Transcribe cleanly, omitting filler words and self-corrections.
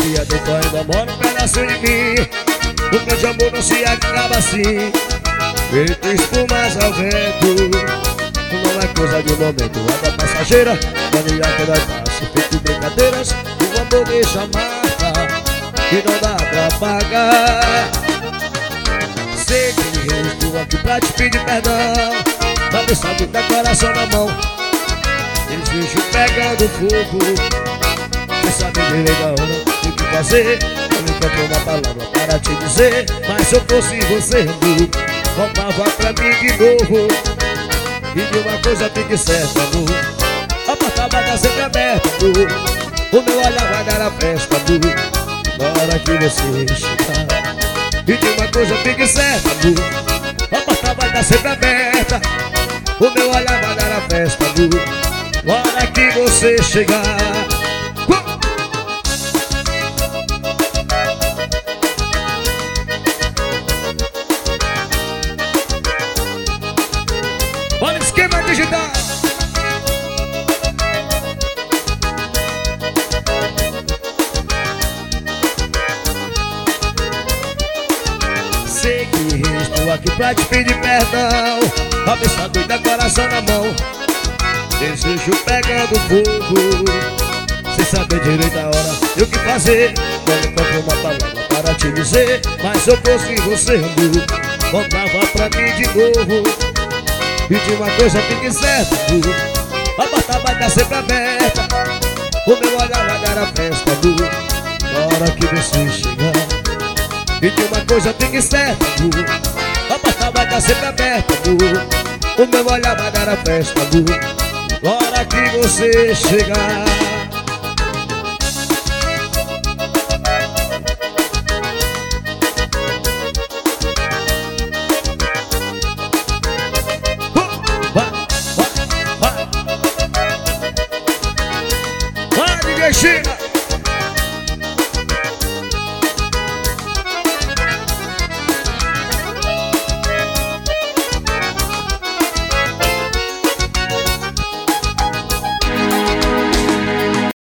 dia depois ainda mora um pedaço de mim. O grande amor não se acaba assim, feito espumas ao vento. Não é coisa de um momento, água passageira, mania que vai passar, feito brincadeiras. O amor deixa marca que não dá pra pagar. Sei que eu estou aqui pra te pedir perdão, cabeça do teu coração na mão, desejo pegando fogo. Você sabe direito a hora, tem que fazer. Eu não encontro uma palavra para te dizer, mas se eu fosse você, voltava pra mim de novo. E de uma coisa fique certa, amor, a porta vai estar sempre aberta, amor. O meu olhar vai dar a festa, amor, na hora que você chegar. E de uma coisa fique certa, amor, a porta vai estar sempre aberta. O meu olhar vai dar a festa, amor, na hora que você chegar. Olha o esquema digital. Sei que estou aqui pra te pedir perdão, cabeça doida, coração na mão, desejo pegando fogo. Sem saber direito a hora e o que fazer, não encontro uma palavra para te dizer, mas se eu fosse você, amor, voltava pra mim de novo. E de uma coisa fique certa, amor, a porta vai estar sempre aberta. O meu olhar vai dar a festa, amor, na hora que você chegar. E de uma coisa fique certa, amor, a porta vai estar sempre aberta, amor. O meu olhar vai dar a festa, amor, na hora que você chegar.